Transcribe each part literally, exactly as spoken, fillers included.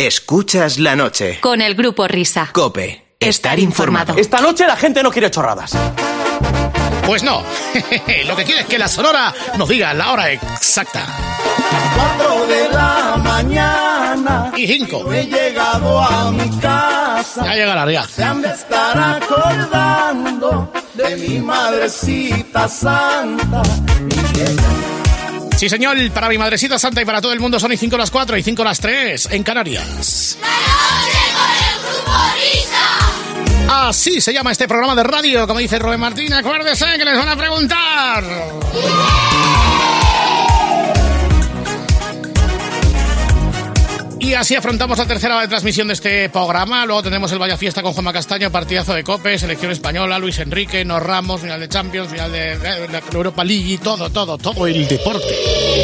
Escuchas la noche. Con el Grupo Risa. COPE. Estar informado. Esta noche la gente no quiere chorradas. Pues no. Lo que quiere es que la Sonora nos diga la hora exacta. Cuatro de la mañana. Y cinco. No he llegado a mi casa. Ya llegará, ya. Se han de estar acordando de mi madrecita santa. Sí, señor, para mi madrecita santa y para todo el mundo son y cinco las cuatro y cinco las tres en Canarias. ¡La noche con el Grupo Risa! Así se llama este programa de radio, como dice Rubén Martín. Acuérdese que les van a preguntar. Y así afrontamos la tercera hora de transmisión de este programa. Luego tendremos el Vaya Fiesta con Juanma Castaño, partidazo de COPE, selección española, Luis Enrique, nos Ramos, final de Champions, final de, de, de la Europa League y todo, todo, todo el deporte.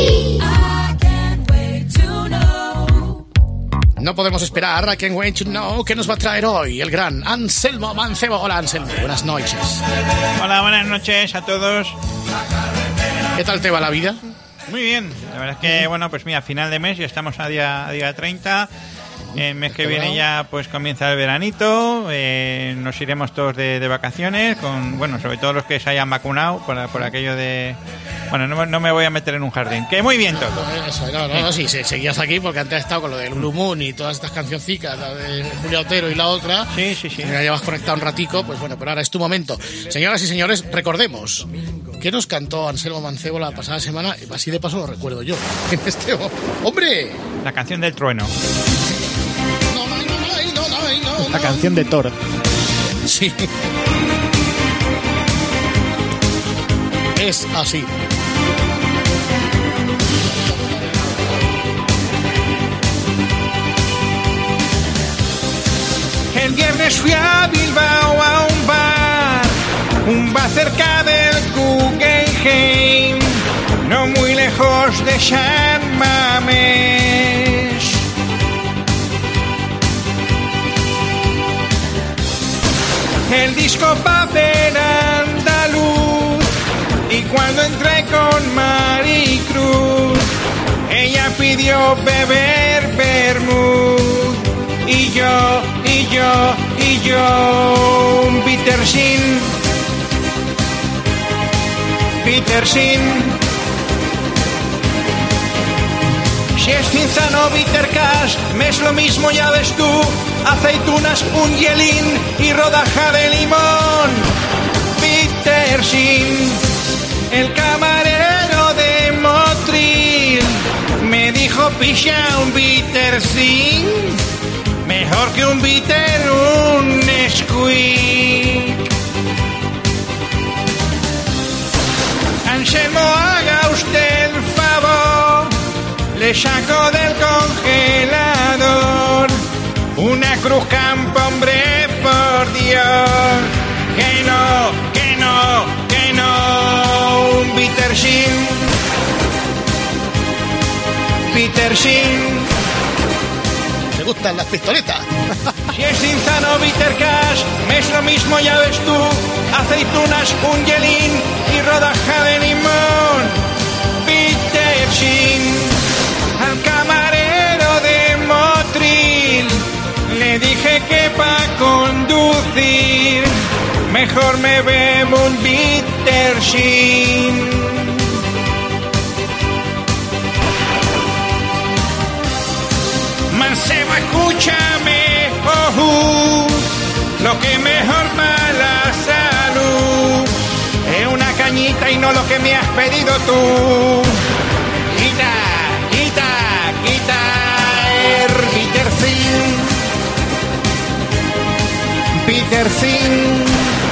No podemos esperar. I can't wait to know qué nos va a traer hoy el gran Anselmo Mancebo. Hola, Anselmo, buenas noches. Hola, buenas noches a todos. ¿Qué tal te va la vida? Muy bien, la verdad es que, bueno, pues mira, final de mes, ya estamos a día, a día treinta. El mes que viene ya pues comienza el veranito, eh, nos iremos todos de, de vacaciones, con bueno, sobre todo los que se hayan vacunado por, por aquello de... Bueno, no, no me voy a meter en un jardín, que muy bien todo. Eso, no, no, no, sí, seguías aquí porque antes has estado con lo del Blue Moon y todas estas cancioncicas, la de Julia Otero y la otra. Sí, sí, sí. Ya llevas conectado un ratico, pues bueno, pero ahora es tu momento. Señoras y señores, recordemos que nos cantó Anselmo Mancebo la pasada semana, y así de paso lo recuerdo yo. Este ¡hombre! La canción del trueno. La canción de Thor. Sí. Es así. El viernes fui a Bilbao a un bar, un bar cerca del Guggenheim, no muy lejos de San Mamés. El disco papel andaluz, y cuando entré con Maricruz, ella pidió beber vermut, y yo, y yo, y yo, un Petersin, Petersin. Si es cinzano bitter cash, me es lo mismo, ya ves tú. Aceitunas, un hielín y rodaja de limón. Petersin, el camarero de Motril, me dijo picha un Petersin, mejor que un bitter, un squeak. Anselmo, haga usted el favor, le saco del congelador una Cruz Campo, hombre, por Dios. Que no, que no, que no, un Petersin, Petersin. ¿Te gustan las pistoletas? Si es cinzano bitter cash, me es lo mismo, ya ves tú. Aceitunas, un hielín y rodaja de limón. Petersin, al camarero de Motril le dije que pa' conducir mejor me bebo un Petersin. Mancebo, escúchame, oh, uh, lo que mejor para la salud es una cañita y no lo que me has pedido tú. Quita, quita, quita el Petersin, Petersin.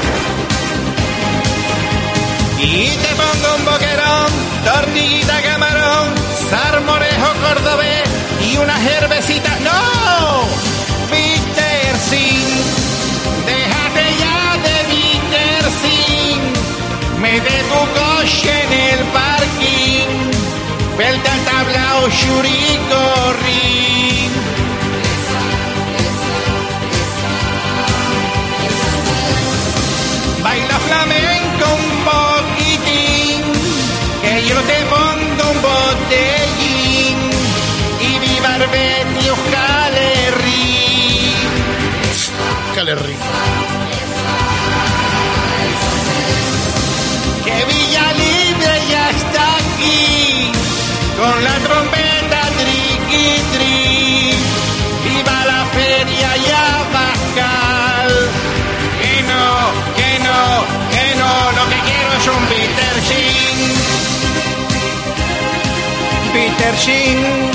Y te pongo un boquerón, tortillita camarón, salmorejo cordobés y una cervecita. ¡No! Petersin, déjate ya de Petersin. Me de tu coche en el parking, vuelta al tablao, churicorri. Baila flamenco un poquitín, que yo te pongo un botellín. Y viva el Betty, ojalá dedícale rico. Que Villa Libre ya está aquí, con la trompeta triqui tri, viva la feria y Abascal. Que no, que no, que no, lo que quiero es un Peter Sin. Peter Sin.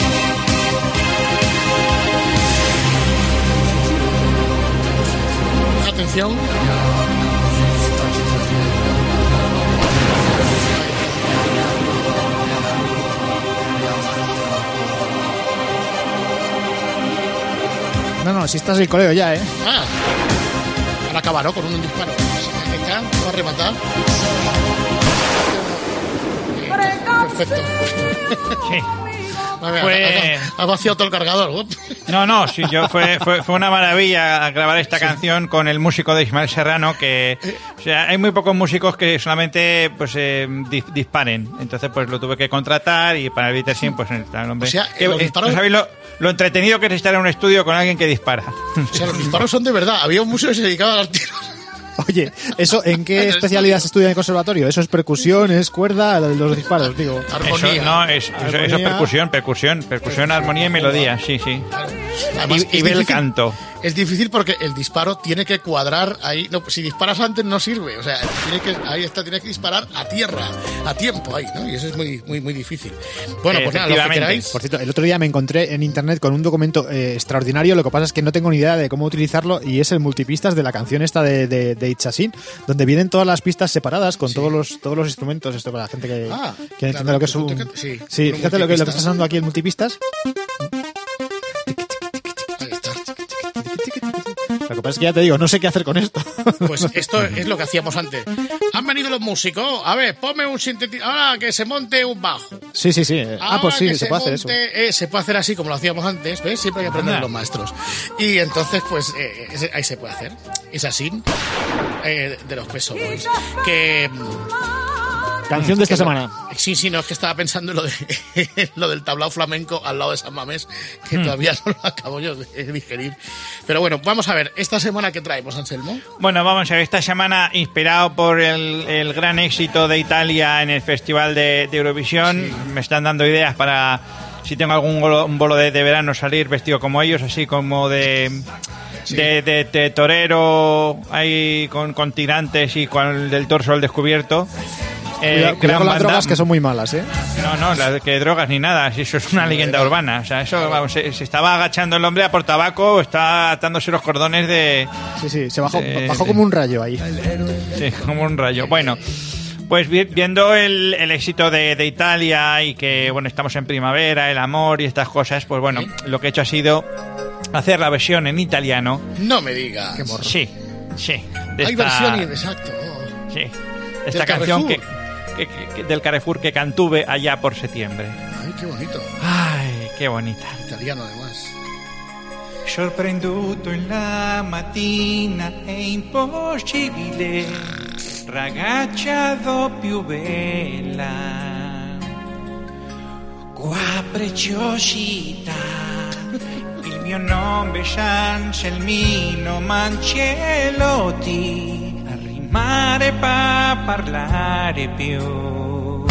Atención. No, no, si estás en el colegio ya, ¿eh? Ah, ahora acabaron con un disparo. Venga, va a rematar. Perfecto. Sí. Vale, Fue... ha, ha vaciado todo el cargador. No, no, sí, yo fue, fue, fue una maravilla grabar esta sí. canción con el músico de Ismael Serrano, que o sea, hay muy pocos músicos que solamente pues eh, dis, disparen. Entonces pues lo tuve que contratar y para el Peter Sin pues está el hombre. O sea, que, los disparos... ¿no sabéis lo, lo entretenido que es estar en un estudio con alguien que dispara? O sea, los disparos son de verdad. Había un músico que se dedicaba a dar tiros. Oye, ¿eso en qué especialidad se estudia en el conservatorio? ¿Eso es percusión, es cuerda, los disparos, digo? Armonía. Eso, no, es, eso, eso es percusión, percusión, percusión, armonía y melodía, sí, sí. Además, y, y bel canto. Es difícil porque el disparo tiene que cuadrar ahí. No, si disparas antes no sirve. O sea, tiene que, ahí está, tiene que disparar a tierra, a tiempo ahí, ¿no? Y eso es muy, muy, muy difícil. Bueno, pues nada, lo que queráis. Por cierto, el otro día me encontré en internet con un documento eh, extraordinario. Lo que pasa es que no tengo ni idea de cómo utilizarlo y es el multipistas de la canción esta de, de, de Itchasin, donde vienen todas las pistas separadas con sí. todos los todos los instrumentos. Esto para la gente que, ah, que entiende claro, lo que es un. Sí, sí fíjate lo que, lo que está sonando aquí en multipistas. Lo que pasa es que ya te digo, no sé qué hacer con esto. Pues esto es lo que hacíamos antes. Han venido los músicos. A ver, ponme un sintetizador. Ahora que se monte un bajo. Sí, sí, sí. Ahora ah, pues sí, se, se puede monte, hacer eso. Eh, se puede hacer así como lo hacíamos antes, ¿ves? Siempre hay que aprender de los maestros. Y entonces, pues, eh, ahí se puede hacer. Es así. Eh, de los Pet Shop Boys. Que... Canción de esta semana. No, sí, sí, no, es que estaba pensando en lo, de, lo del tablao flamenco al lado de San Mamés, que mm. todavía no lo acabo yo de digerir. Pero bueno, vamos a ver, ¿esta semana qué traemos, Anselmo? Bueno, vamos a ver, esta semana, inspirado por el, el gran éxito de Italia en el Festival de, de Eurovisión, sí. me están dando ideas para, si tengo algún bolo, un bolo de, de verano, salir vestido como ellos, así como de... Sí. De, de, de torero, ahí con, con tirantes y con el del torso al descubierto. Eh, cuidado, cuidado con las banda. Drogas que son muy malas, ¿eh? No, no, las que drogas ni nada, eso es una leyenda urbana. O sea, eso vamos, se, se estaba agachando el hombre a por tabaco, está atándose los cordones de... Sí, sí, se bajó, de, bajó como un rayo ahí. Sí, como un rayo. Bueno, pues viendo el, el éxito de, de Italia y que, bueno, estamos en primavera, el amor y estas cosas, pues bueno, ¿sí? Lo que he hecho ha sido hacer la versión en italiano. No me digas. Qué morro. Sí, sí. De Hay esta, versión, exacto. Oh. Sí, esta canción que... Que, que, del Carrefour que cantuve allá por septiembre. Ay, qué bonito. Ay, qué bonita. Italiano además. Sorprenduto in la mattina è impossibile, ragazza più bella, qua preciosità, il mio nome è Anselmino Mancelotti. Mare pa parlare più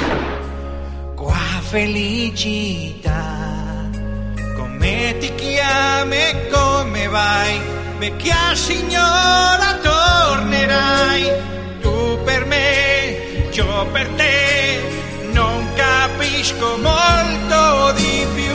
qua felicità come ti chiami e come vai vecchia signora tornerai tu per me io per te non capisco molto di più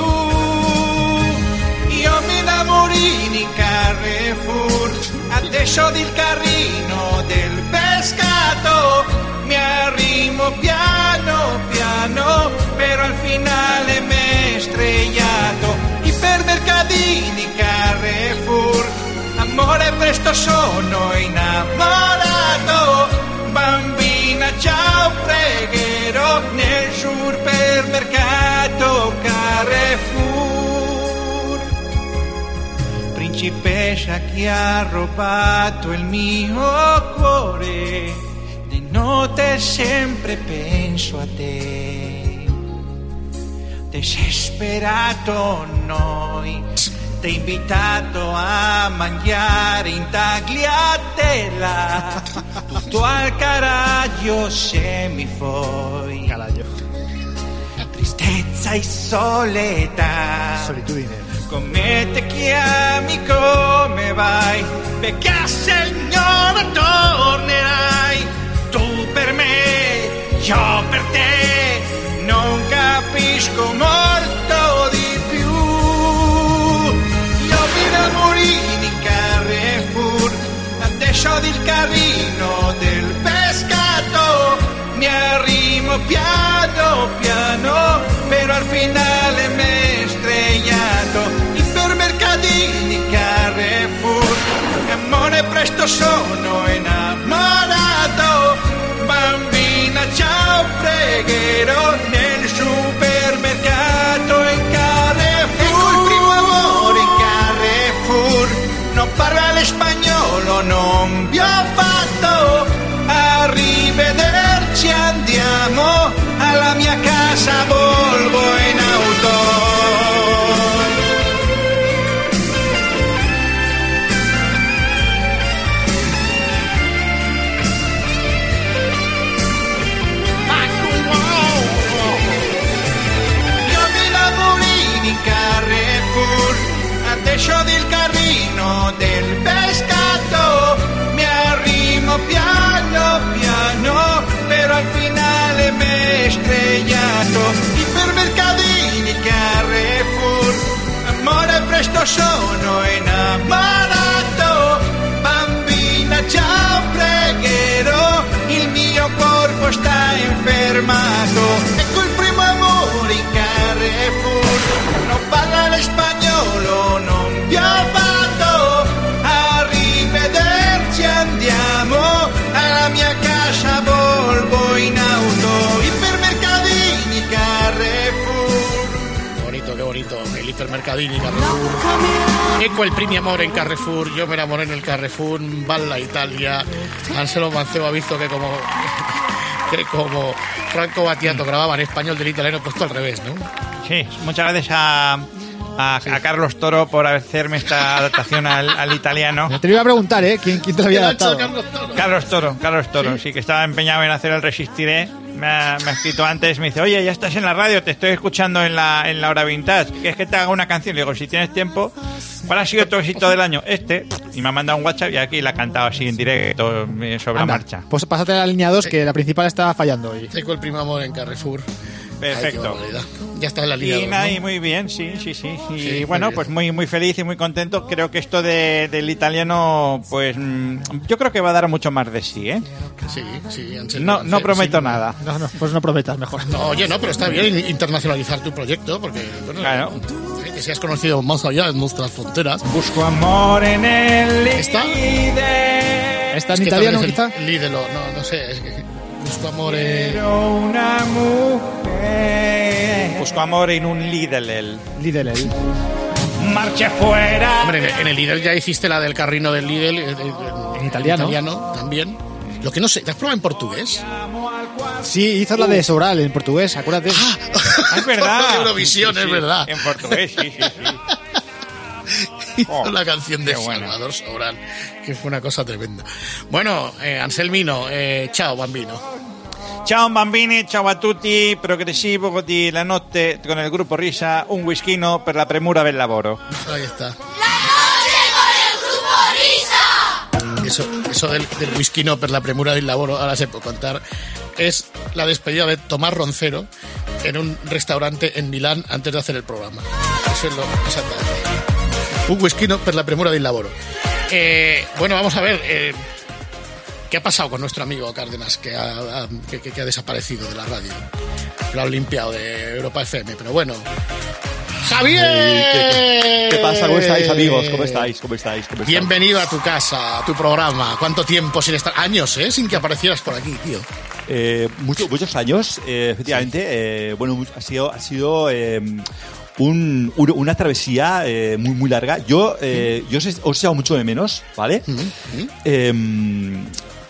io mi innamorini in Carrefour adesso del carrino del pescato mi arrimo piano piano però al finale m'è stregnato ipermercatini Carrefour amore presto sono innamorato bambina ciao pregherò nel supermercato Carrefour principessa che ha rubato il mio cuore di notte sempre penso a te desesperato noi T'ho invitato a mangiare in tagliatella tutto al caraglio se mi foi. Caraglio. Tristezza e soledad. Solitudine. Come te chiami, come vai? Perché Signore tornerai. Tu per me, io per te. Non capisco molto di più. Io mi namorini in Carrefour. Adesso del carrino del pescato. Mi arrimo piano piano, però al finale m'è stregnato. Ipermercatini Carrefour, amore presto sono innamorato. Bambina ciao pregherò nel supermercato in Carrefour. Ecco il primo amore in Carrefour, non parla l'espagnolo, non vi ho fatto. Arrivederci, andiamo alla mia casa, Volvo in auto. Io mi lavorini in Carrefour, adesso del carrino del pescato, mi arrimo piano piano, però al finale m'è stregnato. Ipermercatini Carrefour, amore presto sono innamorato. Bambina ciao pregherò, il mio corpo sta infermato. Ecco il primo amore in Carrefour, non parla l'espagnolo, non vi ho fatto. Arrivederci, andiamo alla mia casa, Volvo in auto. Ipermercatini Carrefour. Bonito, qué bonito, el Ipermercadini Carrefour. Ecco il primo amore en Carrefour, yo me enamoré en el Carrefour, Balla Italia. Anselo Mancebo ha visto que como que como Franco Battiato grababa en español del italiano, puesto al revés, ¿no? Sí, muchas gracias a, a, Sí. a Carlos Toro por hacerme esta adaptación al, al italiano. Te lo iba a preguntar, ¿eh? ¿Quién, quién te lo había ¿Qué ha hecho adaptado? Carlos Toro? Carlos Toro, Carlos Toro, sí, que estaba empeñado en hacer el Resistiré. Me ha, me ha escrito antes, me dice, oye, ya estás en la radio, te estoy escuchando en la, en la hora vintage, ¿quieres que te haga una canción? Le digo, si tienes tiempo. ¿Cuál ha sido tu éxito del año? Este. Y me ha mandado un WhatsApp y aquí la ha cantado así en directo, eh, sobre Anda, la marcha. pues pásate a la línea dos, que la principal está fallando hoy. Ecco el primo amore en Carrefour. Perfecto. Ay, qué barbaridad. Ya está en la línea Y dos, nada, ¿no? y muy bien, sí, sí, sí. Y Sí, bueno, muy bien. pues muy muy feliz y muy contento. Creo que esto de, del italiano, pues mm, yo creo que va a dar mucho más de sí, ¿eh? Sí, sí, Anselmo No, no Mancebo, prometo sí. nada. No, no, pues no prometas mejor. No, oye, no, pero está bien internacionalizar tu proyecto, porque, bueno, Claro. eh, que seas conocido más allá de nuestras fronteras. Busco amor en el ¿Está? líder. ¿Está Es en que italiano, también quizá? es el Lidl, no, no sé, es que busco amor en... Pero una mujer. Busco amor en un Lidl. el- Lidl, el- Marcha fuera. Hombre, en el- en el Lidl ya hiciste la del carrino del Lidl, eh, eh, en italiano. también. Lo que no sé, ¿te has probado en portugués? Sí, hizo la de Sobral en portugués, acuérdate. Ah, es verdad. De Eurovisión, Sí, es sí, verdad. En portugués, sí, sí, sí. Hizo Oh, la canción de qué bueno. Salvador Sobral, que fue una cosa tremenda. Bueno, eh, Anselmino, eh, chao, bambino. Ciao bambini, ciao a tutti, progressivo di la notte con il gruppo Risa, un whiskino per la premura del lavoro. Ahí está. La noche con el grupo Risa. Eso, eso del, del whisky no per la premura del laboro, ahora se puede contar, es la despedida de Tomás Roncero en un restaurante en Milán antes de hacer el programa. Eso es lo exactamente. Un whisky no per la premura del laboro. Eh, bueno, vamos a ver. Eh, ¿Qué ha pasado con nuestro amigo Cárdenas, que ha, ha- que, que- que ha desaparecido de la radio? Lo ha limpiado de Europa F M, pero bueno. ¡Javier! ¿Qué, qué pasa? ¿Cómo estáis, amigos? ¿Cómo estáis? ¿Cómo estáis? ¿Cómo estáis? Bienvenido a tu casa, a tu programa. ¿Cuánto tiempo sin estar? Años, ¿eh? Sin que aparecieras por aquí, tío. Eh, mucho- muchos años, eh, efectivamente. Eh, bueno, mu- ha sido, ha sido eh, un- un- una travesía eh, muy, muy larga. Yo, eh, yo os he, os he echado mucho de menos, ¿vale? Eh,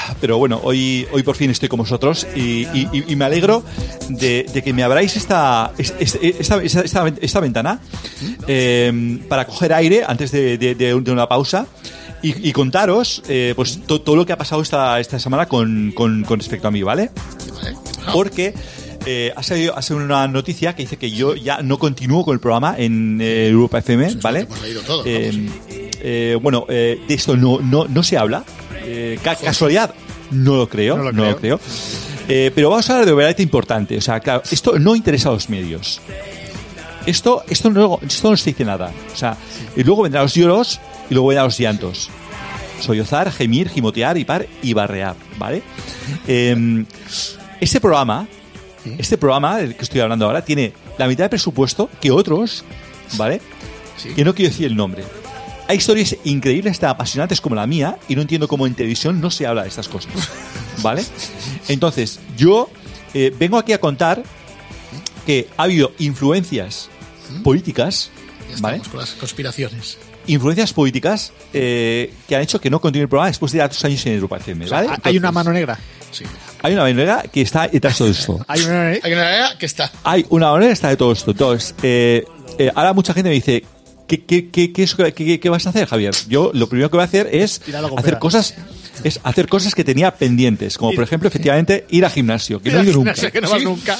pero bueno, hoy, hoy por fin estoy con vosotros y, y, y me alegro de, de que me abráis esta, esta, esta, esta, esta ventana eh, para coger aire antes de, de, de una pausa y, y contaros eh, pues to, todo lo que ha pasado esta, esta semana con, con, con respecto a mí, ¿vale? Porque eh, ha salido, ha salido una noticia que dice que yo ya no continúo con el programa en eh, Europa F M, ¿vale? Hemos leído todo, eh, eh, bueno, eh, de esto no, no, no se habla. Eh, ca- casualidad, no lo creo, no lo no creo. Lo creo. Eh, pero vamos a hablar de verdad importante. O sea, claro, esto no interesa a los medios. Esto, esto, no, esto no se dice nada. O sea, y luego vendrán los lloros y luego vendrán los llantos. Sollozar, gemir, gimotear, hipar y barrear, ¿vale? Eh, este programa, este programa del que estoy hablando ahora, tiene la mitad de presupuesto que otros, ¿vale? Sí. Que no quiero decir el nombre. Hay historias increíbles, tan apasionantes como la mía, y no entiendo cómo en televisión no se habla de estas cosas, ¿vale? Entonces, yo eh, vengo aquí a contar que ha habido influencias políticas, ¿vale? Con las conspiraciones. Influencias políticas eh, que han hecho que no continúe el programa después de tantos años en Europa F M, ¿vale? Entonces, hay una mano negra. Sí. Hay una mano negra que está detrás de todo esto. Hay una, hay una negra que está. Hay una mano negra que está de todo esto. Entonces, eh, eh, ahora mucha gente me dice, ¿qué, qué, qué, qué, qué, qué vas a hacer, Javier? Yo lo primero que voy a hacer es hacer cosas... Es hacer cosas que tenía pendientes, como por ejemplo, efectivamente, ir al gimnasio, que no he ido nunca. Que no vas nunca.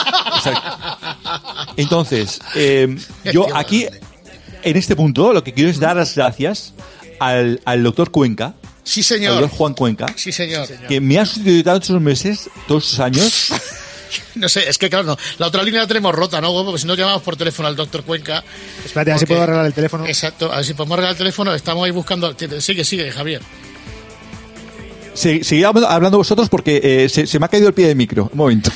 Entonces, eh, yo aquí, en este punto, lo que quiero es dar las gracias al, al doctor Cuenca. Sí, señor. Al doctor Juan Cuenca. Sí, señor. Que me ha sustituido tantos meses, todos estos años. No sé, es que claro, no. La otra línea la tenemos rota, ¿no? Porque si no llamamos por teléfono al doctor Cuenca. Espérate, a ver si puedo arreglar el teléfono. Exacto, a ver si podemos arreglar el teléfono. Estamos ahí buscando. Sigue, sigue, Javier. Se, seguid hablando vosotros porque eh, se, se me ha caído el pie del micro. Un momento.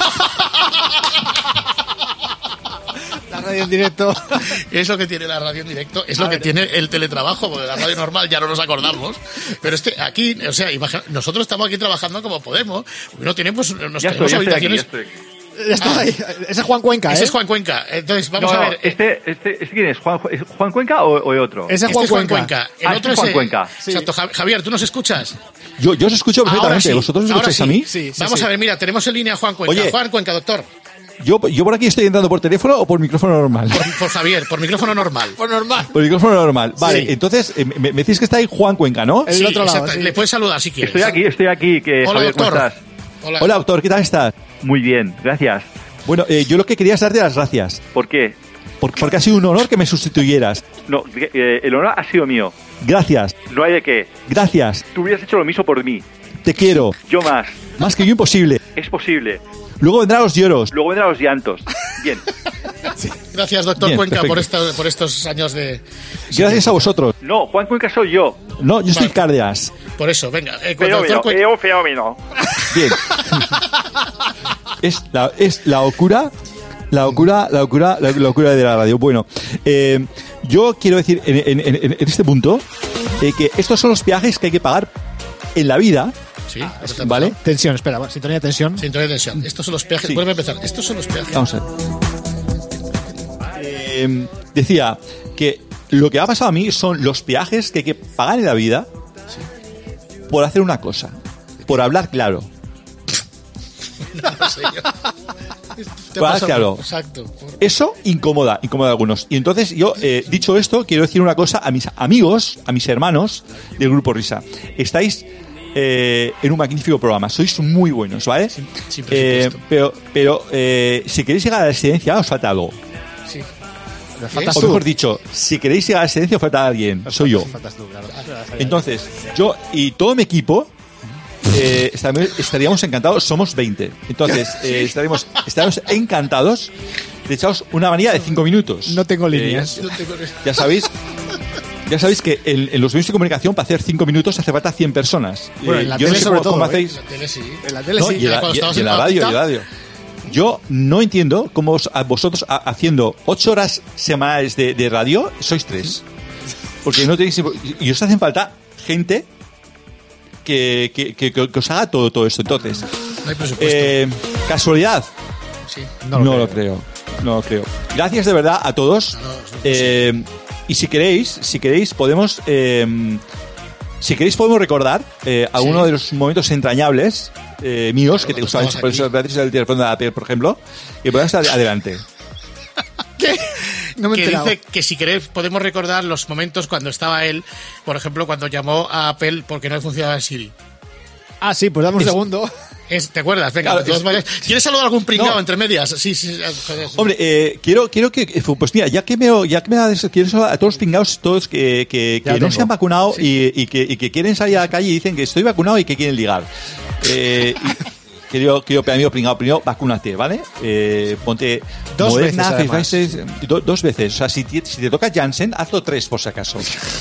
La radio en directo. Es lo que tiene la radio en directo. Es A lo ver. que tiene el teletrabajo, porque la radio normal ya no nos acordamos. Pero este, aquí, o sea, imagina, nosotros estamos aquí trabajando como podemos. No tenemos, nos Ya estoy, tenemos ya estoy aquí, habitaciones. ya estoy. Ya está ahí. Ese es Juan Cuenca, ¿eh? Ese es Juan Cuenca. Entonces, vamos No, a no, ver. este, este, este, ¿quién es? ¿Juan, es Juan Cuenca o, o otro? Ese es Este Juan es Juan Cuenca. Cuenca. El Ah, otro este es Juan el- Cuenca. Exacto. Ja- Javier, ¿tú nos escuchas? Yo, yo os escucho Ahora perfectamente. sí. ¿Vosotros me Ahora escucháis sí. a mí? Sí, sí, Vamos sí. a ver, mira, tenemos en línea a Juan Cuenca. Oye. Juan Cuenca, doctor. Yo, yo por aquí estoy entrando por teléfono o por micrófono normal. Por, por Javier, por micrófono normal. Por normal. Por micrófono normal. Vale, Sí. entonces eh, me, me decís que está ahí Juan Cuenca, ¿no? El Sí, otro lado, exacto. sí. Le puedes saludar si quieres. Estoy aquí, estoy aquí. Que, Hola, Javier, ¿cómo doctor. estás? Hola. Hola, doctor, ¿qué tal estás? Muy bien, gracias. Bueno, eh, yo lo que quería es darte las gracias. ¿Por qué? Por- porque ha sido un honor que me sustituyeras. No, eh, el honor ha sido mío. Gracias, No hay de qué. gracias. Tú hubieras hecho lo mismo por mí. Te quiero. Yo más. Más que yo imposible. Es posible. Luego vendrán los lloros. Luego vendrán los llantos. Bien. Gracias, doctor Bien, Cuenca, por, perfecto. esta- por estos años de... Gracias a vosotros. No, Juan Cuenca soy yo. No, yo soy Vale. Cárdenas. Por eso, venga. Eh, con el Fenómeno, doctor Cuen- eh, un fenómeno. Bien. es, la, es la locura, la locura, la locura, la locura de la radio. Bueno, eh, yo quiero decir en, en- en- en este punto eh, que estos son los peajes que hay que pagar en la vida, Sí, eso te ha ¿vale? pasado. Tensión, espera, va, sintonía de tensión. Sintonía de tensión. Estos son los peajes. Sí. Vuelve a empezar. Estos son los peajes. Vamos a ver. Eh, decía que lo que ha pasado a mí son los peajes que hay que pagar en la vida por hacer una cosa, por hablar claro. No sé yo. Te Para pasa- claro. Exacto. Eso incomoda, incomoda a algunos. Y entonces yo, eh, dicho esto, quiero decir una cosa a mis amigos, a mis hermanos del Grupo Risa. Estáis eh, en un magnífico programa, sois muy buenos, ¿vale? Sin- sin Eh, presupuesto. pero pero eh, si queréis llegar a la excelencia, os falta algo. Sí. Le faltas O tú. mejor dicho, si queréis llegar a la excelencia, os falta alguien. Soy yo. Faltas tú, claro. Entonces, yo y todo mi equipo eh, estaríamos, estaríamos encantados. Somos veinte. Entonces, eh, estaríamos, estaríamos encantados de echaros una manía de cinco minutos. No tengo Eh, líneas. ya sabéis. Ya sabéis que en, en los medios de comunicación para hacer cinco minutos hace falta cien personas. Bueno, Eh, en la yo no tele sé sobre cómo, cómo todo, ¿eh? hacéis. La tele sí. En la tele No, sí. y en la, cuando y- estabas y en en la la radio, y en mitad. la radio. Yo no entiendo cómo os- a vosotros ha- haciendo ocho horas semanales de, de radio sois tres. Porque no tenéis. Y os hacen falta gente que, que, que- que os haga todo, todo esto. Entonces, No hay presupuesto. eh, casualidad. Sí. No, lo, creo. No lo creo. Gracias de verdad a todos. No, no, no, Eh, y si queréis, si queréis, podemos. eh, Si queréis podemos recordar eh, a Sí. uno de los momentos entrañables eh, míos, que te gustaban estamos por eso aquí. Beatriz del teléfono de Apple, por ejemplo, y podemos estar adelante. ¿Qué? No me he Que enterado. dice que si queréis podemos recordar los momentos cuando estaba él, por ejemplo, cuando llamó a Apple porque no le funcionaba el Siri. Ah, sí, pues dame un segundo. Es, ¿Te acuerdas? Venga, Claro, todos es- vayas. ¿Quieres saludar a algún pringao No. entre medias? Sí, sí. joder, sí. Hombre, eh, quiero, quiero que, eh, pues mira, ya que me, ya que me da eso, quiero saludar a todos los pingados, todos que, que, Ya que lo no tengo. se han vacunado y, y, que, y que quieren salir a la calle y dicen que estoy vacunado y que quieren ligar. Eh, y, querido, querido amigo pringado, primero vacúnate, ¿vale? Eh, ponte Dos Moderna, veces, además. Pfizer, do- dos veces. O sea, si te, si te toca Janssen, hazlo tres por si acaso.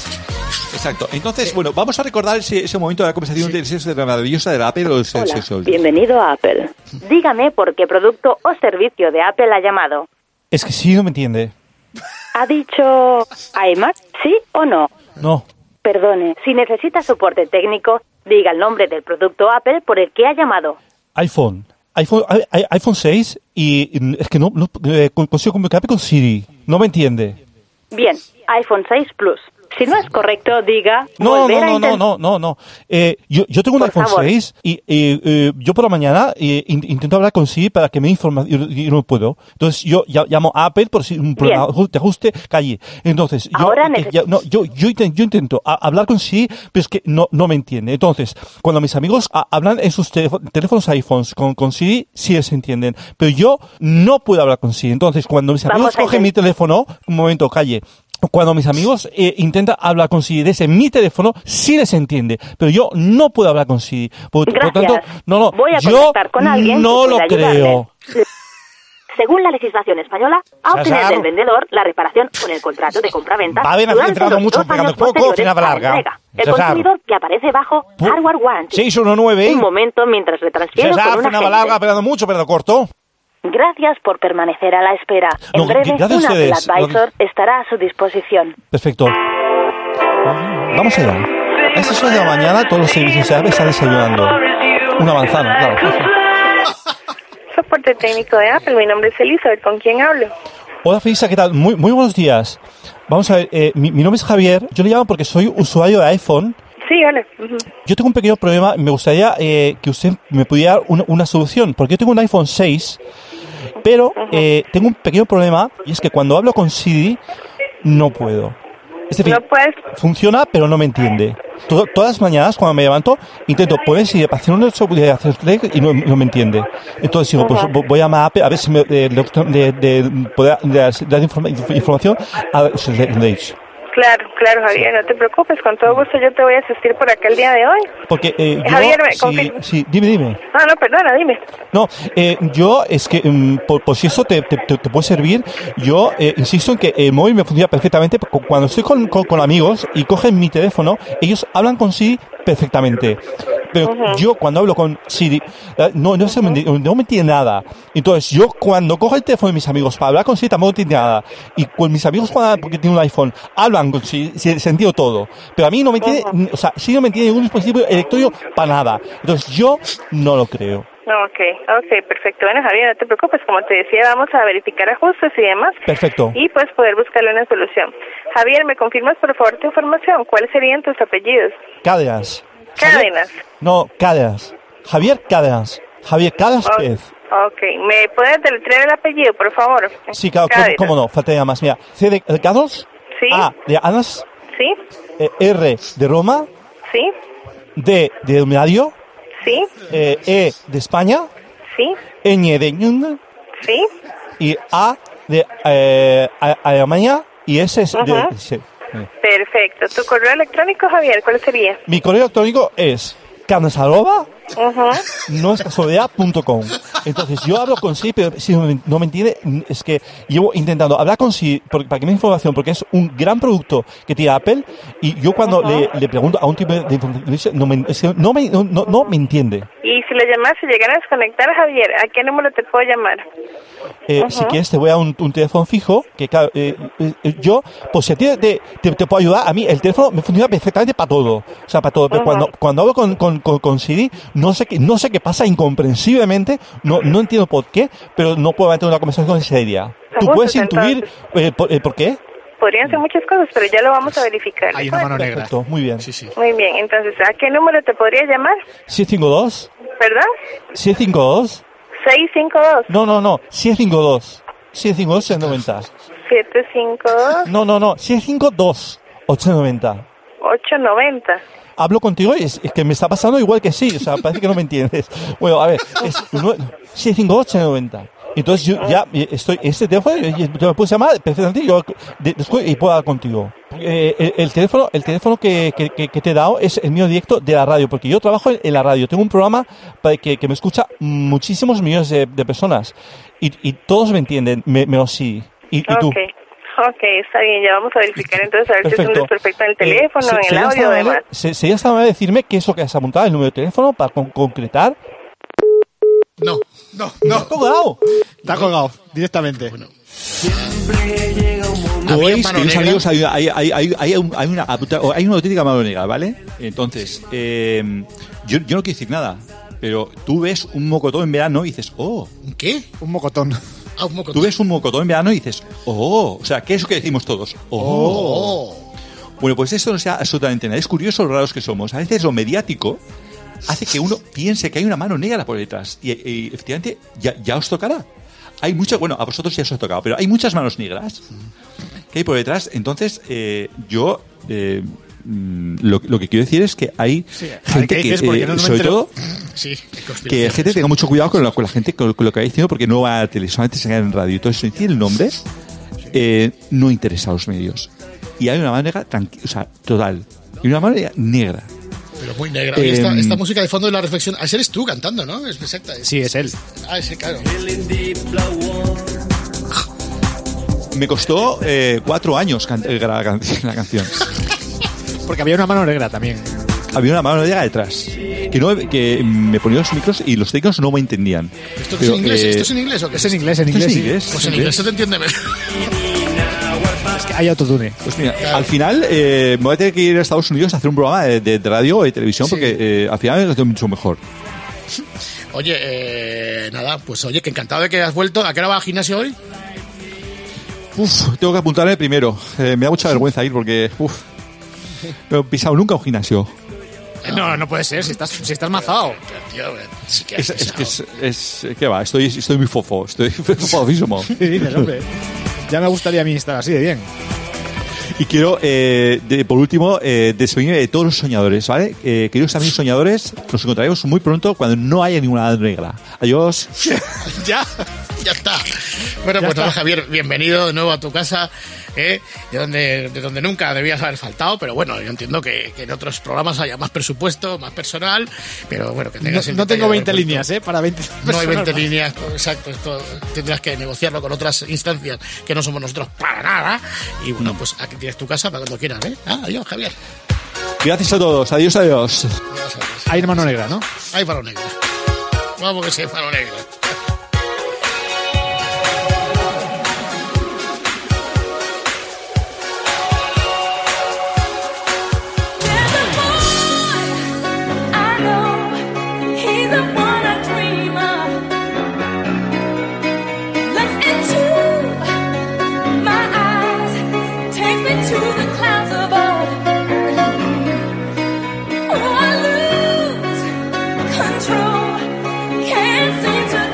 Exacto. Entonces, bueno, vamos a recordar ese, ese momento de la conversación de, de la maravillosa de la Apple o el Hola, Sexo. bienvenido a Apple. Dígame por qué producto o servicio de Apple ha llamado. Es que sí, no me entiende. ¿Ha dicho iMac? ¿Sí o no? No. Perdone, si necesita soporte técnico, diga el nombre del producto Apple por el que ha llamado. iPhone. iPhone, i- i- iPhone seis y y es que no, no eh, con- consigo comunicarme con Siri. No me entiende. Bien, iPhone seis Plus. Si no es correcto, diga No, volver no, a no, no, intent- no, no, no. Eh, yo, yo tengo un Por iPhone favor. seis y eh, eh, yo por la mañana eh, in- intento hablar con Siri para que me informe y, y no puedo. Entonces yo ya- llamo a Apple por si un problema de ajuste calle. Entonces yo, Ahora eh, neces- ya- no, yo, yo, inten- yo intento a- hablar con Siri, pero es que no, no me entiende. Entonces, cuando mis amigos a- hablan en sus teléfo- teléfonos iPhones con, con Siri, sí les entienden. Pero yo no puedo hablar con Siri. Entonces, cuando mis Vamos amigos a cogen intent- mi teléfono, un momento, calle. Cuando mis amigos eh, intentan hablar con Siri desde mi teléfono, sí les entiende, pero yo no puedo hablar con Siri. Por, por Gracias. tanto, no, no, Voy a yo contactar con alguien no que lo pueda ayudarle. creo. Según la legislación española, a obtener César. del vendedor la reparación con el contrato de compraventa Va bien, durante entrando los mucho, dos pegando años poco, posteriores final a la larga. entrega. El César. consumidor que aparece bajo Pu- Hardware Warranty. seis uno nueve. Un momento mientras le transfiero César, con un final agente. larga, pegando mucho, pero corto. Gracias por permanecer a la espera. No, En breve, gracias a un Apple ustedes. Advisor estará a su disposición. Perfecto. Vamos allá. A esas horas de la mañana todos los servicios de Apple están desayunando. Una manzana, claro. Soporte técnico de Apple, mi nombre es Elizabeth, ¿con quién hablo? Hola, Felisa, ¿qué tal? Muy, muy buenos días. Vamos a ver, eh, mi, mi nombre es Javier. Yo le llamo porque soy usuario de iPhone. Sí, hola. Ujú. Yo tengo un pequeño problema. Me gustaría eh, que usted me pudiera dar una, una solución. Porque yo tengo un iPhone seis, pero eh, tengo un pequeño problema. Y es que cuando hablo con Siri, no puedo. Es decir, No puedes. funciona, pero no me entiende. Todo- todas las mañanas, cuando me levanto, intento poner Siri para hacer un de hacer clic y no, no me entiende. Entonces digo, pues vo- voy a llamar a Apple a ver si me de, de, de, de poder dar informa- información a Sage. Claro, claro, Javier, no te preocupes, con todo gusto yo te voy a asistir por acá el día de hoy. Porque eh, yo, Javier, me sí, confirma. sí, dime, dime. No, no, perdona, dime. No, eh, yo es que, mm, por, por si eso te, te, te- te puede servir, yo eh, insisto en que el móvil me funciona perfectamente. Cu- Cuando estoy con, con, con amigos y cogen mi teléfono, ellos hablan con Siri perfectamente. Pero yo cuando hablo con Siri, eh, no, no, se me, no me entiende nada. Entonces yo cuando cojo el teléfono de mis amigos para hablar con Siri tampoco entiende nada. Y con mis amigos, cuando, porque tienen un iPhone, hablan con Siri, se- se entiende todo. Pero a mí no me entiende, o sea, Siri no me entiende ningún dispositivo electrónico para nada. Entonces yo no lo creo. No, ok, ok, perfecto. Bueno, Javier, no te preocupes, como te decía, vamos a verificar ajustes y demás. Perfecto. Y pues poder buscarle una solución. Javier, ¿me confirmas por favor tu información? ¿Cuáles serían tus apellidos? Cádenas. Cádenas. No, Cádenas. Javier Cádenas. Javier Cádenas Oh, Pérez. Ok, ¿me puedes deletrear el apellido, por favor? Sí, claro, ¿cómo, Cádenas. cómo no? Faltaría más. Mira, C de de Carlos. Sí. A de Anas. Sí, eh, R de Roma. sí, D de Dominario. sí, eh, E de España. sí, Ñ de Ñun. sí. Y A de eh, A- Alemania. Y S es de... Ujú. sí. Perfecto. ¿Tu correo electrónico, Javier, cuál sería? Mi correo electrónico es carnesarroba Ujú. no es casualidad punto com. Entonces yo hablo con Siri, pero si no me, no me entiende, es que llevo intentando hablar con Siri por- para que me dé información, porque es un gran producto que tiene Apple, y yo cuando le, le pregunto a un tipo de información, no me, es que no, me, no, no- no me entiende. Y si lo llamas, si llegan a desconectar, Javier, ¿a qué número te puedo llamar? Eh, Si quieres te voy a un, un teléfono fijo, que claro, eh, eh, yo, pues si a ti te, te, te puedo ayudar, a mí el teléfono me funciona perfectamente para todo, o sea, para todo, pero Ujú. cuando, cuando hablo con, con, con, con Siri, no sé qué, no sé qué pasa incomprensiblemente, no, no entiendo por qué, pero no puedo mantener una conversación seria. ¿Tú Ajustes, puedes intuir entonces. eh, por, eh, por qué? podrían ser muchas cosas, pero ya lo vamos a verificar. Hay una mano negra. Perfecto, muy bien. Sí, sí. Muy bien, entonces, ¿a qué número te podría llamar? siete cinco dos. ¿Perdón? siete cinco dos. seis cinco dos. No, no, no. siete cinco dos. siete cinco dos, ochocientos noventa. siete cinco dos. No, no, no. siete cinco dos, ochocientos noventa. ocho noventa. Hablo contigo y es, es que me está pasando igual que sí. O sea, parece que no me entiendes. Bueno, a ver. Es siete cinco dos, ochocientos noventa. Entonces yo ya estoy, este teléfono, yo me puedes llamar perfectamente y yo después y puedo hablar contigo. Eh, el, el teléfono, el teléfono que, que, que te he dado es el mío directo de la radio, porque yo trabajo en la radio. Tengo un programa para que, que me escucha muchísimos millones de, de personas y, y todos me entienden, me, menos sí. Y, y tú. Okay. Ok, está bien, ya vamos a verificar entonces a ver Perfecto. si es un desperfecto en el teléfono, Eh, en el audio, además. Se, ¿Sería esta manera de decirme qué es lo que has apuntado, el número de teléfono, para con, concretar? No, no, no. ¿Está colgado? Está colgado, directamente. Bueno. Como veis, queridos amigos, hay, hay, hay, hay, hay, un- hay una, hay una auténtica mano negra, ¿vale? Entonces, eh, yo, yo no quiero decir nada, pero tú ves un mocotón en verano y dices, oh. ¿Un qué? Un mocotón. Ah, un mocotón. Tú ves un mocotón en verano y dices, oh. O sea, ¿qué es lo que decimos todos? Oh. Oh. Bueno, pues esto no sea absolutamente nada. Es curioso lo raros que somos. A veces lo mediático hace que uno piense que hay una mano negra por detrás. Y, y efectivamente, ya, ya os tocará. Hay muchas, bueno, a vosotros ya os ha tocado, pero hay muchas manos negras que hay por detrás. Entonces, eh, yo eh, mm, lo, lo que quiero decir es que hay Sí, gente ¿qué que, dices? Porque eh, no me sobre entero. todo, Sí, que gente tenga mucho cuidado con, lo- con la gente, con, con lo que va diciendo, porque no va a la tele, solamente se queda en radio. Entonces, decir el nombre eh, no interesa a los medios. Y hay una mano negra, tranqui- o sea, total. Y una mano negra negra. Pero muy negra. Oye, esta, Em, esta música de fondo de la reflexión. Ah, ese eres tú cantando, ¿no? Es exacta. Es- Sí, es él. Ah, ese, claro. Me costó eh, cuatro años can- eh, grabar la can- la canción. Porque había una mano negra también. Había una mano negra detrás. Que, no, que me ponía los micros y los técnicos no me entendían. ¿Esto Pero, es en inglés? eh, ¿Esto es en inglés o qué? Es en inglés, en esto es inglés. en sí. inglés. Pues en inglés se te entiende mejor. Es que hay autotune. Pues mira, al final eh, me voy a tener que ir a Estados Unidos a hacer un programa de, de radio o de televisión Sí. porque eh, al final lo tengo mucho mejor. Oye, eh, nada, pues oye, que encantado de que has vuelto. ¿A qué hora va al gimnasio hoy? Uf, tengo que apuntarme primero. Eh, me da mucha vergüenza ir porque uf, no he pisado nunca un gimnasio. No, no puede ser, si estás, si estás mazado. Tío, eh, sí que Es, has es que pisado. es, es que va, estoy, estoy muy fofo, estoy fofísimo. ¿Qué dices, hombre? Ya me gustaría a mí estar así de bien. Y quiero, eh, de- por último, eh, despedirme de todos los soñadores, ¿vale? Eh, queridos amigos soñadores, nos encontraremos muy pronto cuando no haya ninguna mano negra. Adiós. Ya, ya está. Bueno, Ya pues nada, está. Javier, bienvenido de nuevo a tu casa, ¿eh? de, donde, de donde nunca debías haber faltado, pero bueno, yo entiendo que, que en otros programas haya más presupuesto, más personal, pero bueno, que No, tengas el no detalle tengo de veinte haber puesto- líneas, ¿eh? Para veinte No hay veinte personas. líneas, exacto, esto tendrás que negociarlo con otras instancias que no somos nosotros para nada. Y bueno, pues aquí tienes tu casa para cuando quieras, ¿eh? Ah, adiós, Javier. Gracias a todos. Adiós, adiós. Ya sabes. Hay mano negra, ¿no? Hay palo negro. Vamos que sí, hay palo negro. I know he's the one I dream of. Looks into my eyes, takes me to the clouds above. Oh, I lose control, can't seem to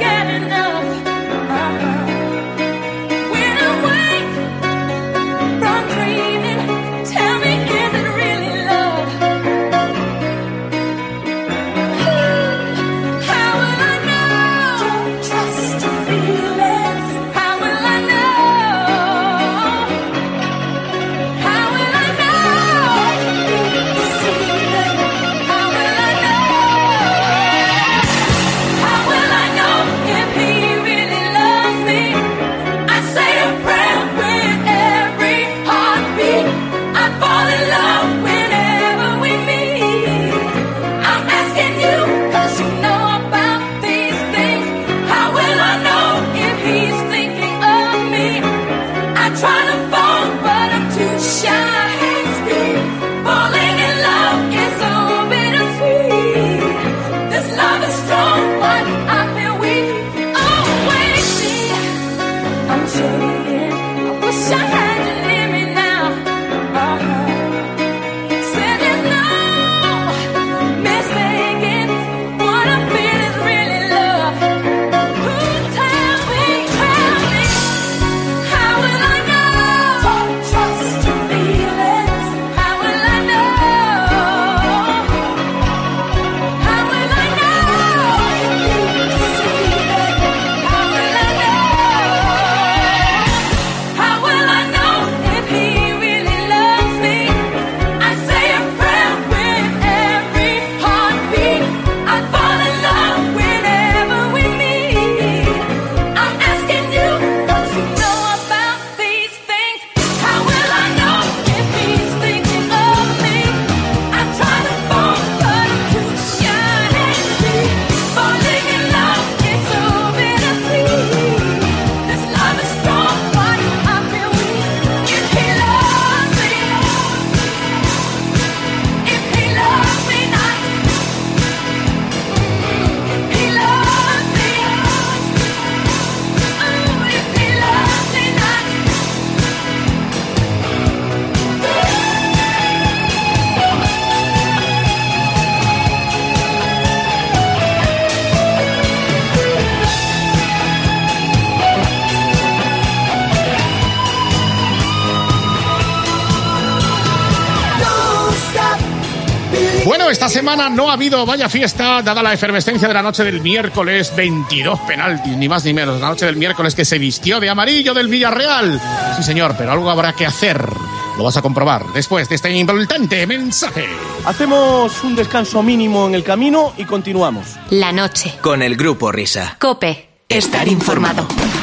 Bueno, esta semana no ha habido vaya fiesta, dada la efervescencia de la noche del miércoles, veintidós penaltis, ni más ni menos, la noche del miércoles que se vistió de amarillo del Villarreal. Sí, señor, pero algo habrá que hacer. Lo vas a comprobar después de este importante mensaje. Hacemos un descanso mínimo en el camino y continuamos. La noche. Con el Grupo Risa. COPE. Estar informado.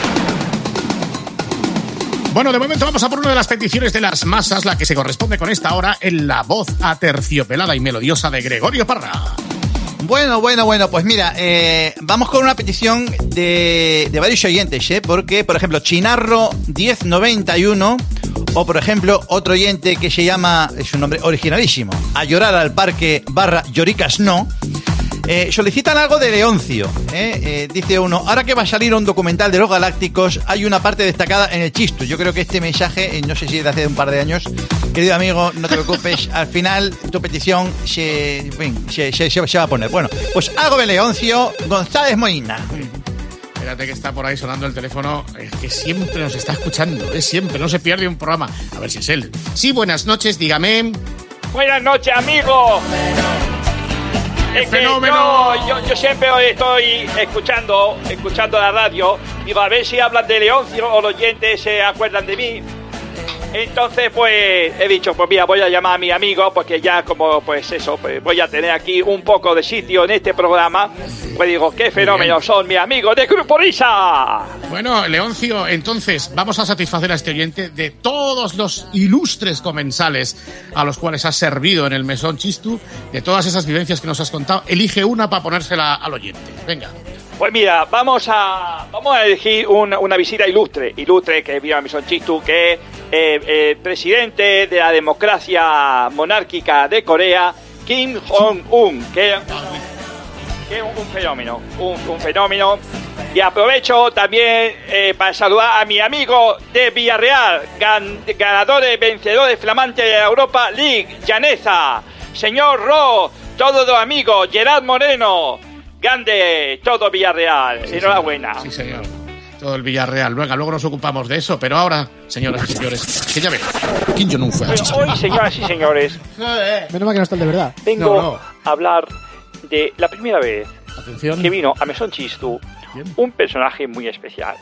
Bueno, de momento vamos a por una de las peticiones de las masas, la que se corresponde con esta hora en la voz aterciopelada y melodiosa de Gregorio Parra. Bueno, bueno, bueno, pues mira, eh, vamos con una petición de, de varios oyentes, ¿eh? Porque, por ejemplo, Chinarro diez noventa y uno, o por ejemplo, otro oyente que se llama, es un nombre originalísimo, A Llorar al Parque barra Lloricas No, eh, solicitan algo de Leoncio, ¿eh? Eh, dice uno, ahora que va a salir un documental de los Galácticos, hay una parte destacada en el Chistu. Yo creo que este mensaje, eh, no sé si es de hace un par de años, querido amigo, no te preocupes, al final tu petición se, se, se, se va a poner. Bueno, pues algo de Leoncio González Molina. Espérate que está por ahí sonando el teléfono, es que siempre nos está escuchando, es siempre, no se pierde un programa. A ver si es él. Sí, buenas noches, dígame. Buenas noches, amigo. Es que yo, yo, yo siempre estoy escuchando, escuchando la radio, digo, a ver si hablan de Leoncio o los oyentes se acuerdan de mí. Entonces, pues, he dicho, pues mira, voy a llamar a mi amigo, porque ya como, pues eso, pues voy a tener aquí un poco de sitio en este programa. Pues digo, qué fenómenos son mis amigos de Grupo Risa. Bueno, Leoncio, entonces, vamos a satisfacer a este oyente de todos los ilustres comensales a los cuales has servido en el Mesón Chistu, de todas esas vivencias que nos has contado. Elige una para ponérsela al oyente. Venga. Pues mira, vamos a vamos a elegir una, una visita ilustre, ilustre que vino a Mesón Chistu, que es eh, eh, presidente de la democracia monárquica de Corea, Kim Jong-un, que, que es un fenómeno, un, un fenómeno. Y aprovecho también eh, para saludar a mi amigo de Villarreal, gan, ganadores, vencedores flamantes de la Europa League, Llaneza, señor Ro, todos los amigos, Gerard Moreno, grande, todo Villarreal, sí, enhorabuena. Sí, señor, todo el Villarreal. Venga, luego nos ocupamos de eso, pero ahora, señoras y señores, que ya ven, Kim Jong-un fue a Bueno, hoy, señoras y señores, menos mal que no están de verdad. Vengo no, no. a hablar de la primera vez Atención. que vino a Mesón Chistu un personaje muy especial.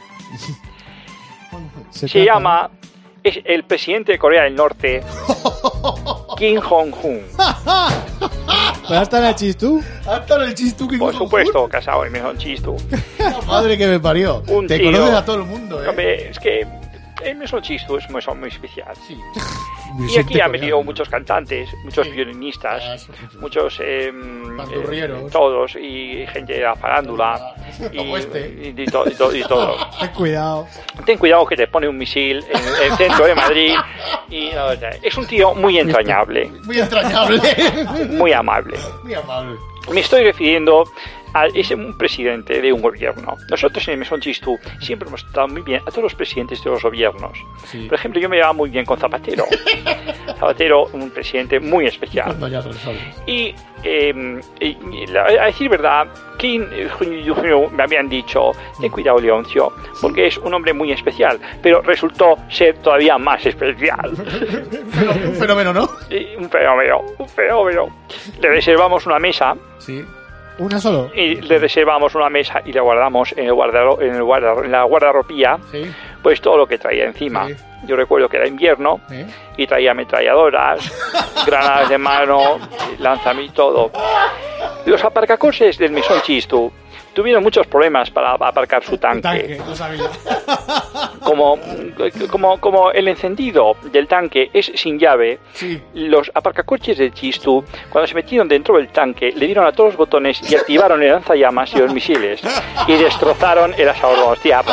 Se, Se llama, es el presidente de Corea del Norte, Kim Jong-un. ¿Pues hasta en el Chistu? ¿Hasta en el Chistu? Kim Por supuesto, casado en Mesón Chistu. Madre que me parió. Un Te tío, conoces a todo el mundo, ¿eh? Hombre, es que el Mesón Chistu es un mesón muy especial. Sí. Y aquí han venido muchos cantantes, muchos sí. violinistas, muchos eh, eh, todos, y gente de la farándula y, y, y, to, y, to, y todo. Ten cuidado. Ten cuidado que te pone un misil en el centro de Madrid. Y no, es un tío muy entrañable. Muy entrañable. Muy amable. Muy amable. Me estoy refiriendo a ese un presidente de un gobierno. Nosotros en el Mesón Chistu siempre hemos estado muy bien a todos los presidentes de los gobiernos. Sí. Por ejemplo, yo me llevaba muy bien con Zapatero. Zapatero, un presidente muy especial. Y, eh, y a decir verdad, Kim Jong-un me habían dicho, ten cuidado, Leoncio, porque es un hombre muy especial, pero resultó ser todavía más especial. Un fenómeno, ¿no? Y un fenómeno, un fenómeno. Le reservamos una mesa. Sí. ¿Una solo? Y le reservamos una mesa y le guardamos en, el guardaro, en, el guardar, en la guardarropía, sí. Pues todo lo que traía encima. Sí. Yo recuerdo que era invierno, sí. Y traía ametralladoras, granadas de mano, lanzamientos, todo. Los aparcacoches del Mesón Chistu tuvieron muchos problemas para aparcar su tanque. tanque no sabía. Como, como, como el encendido del tanque es sin llave, sí. Los aparcacoches del Chistu, cuando se metieron dentro del tanque, le dieron a todos los botones y activaron el lanzallamas y los misiles y destrozaron el asador. Hostia.